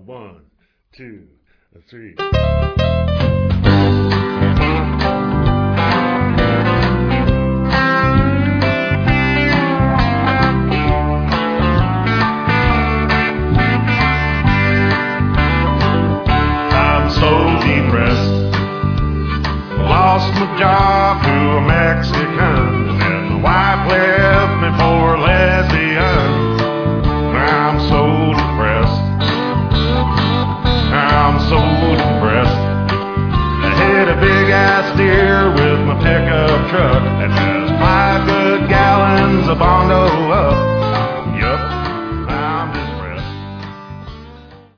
1, 2, 3. I'm so depressed. Lost my job to a Mexican, and the wife left me for a lesbian. I'm so depressed. I'm so depressed. I hit a big ass deer with my pickup truck, and there's 5 good gallons of Bondo up.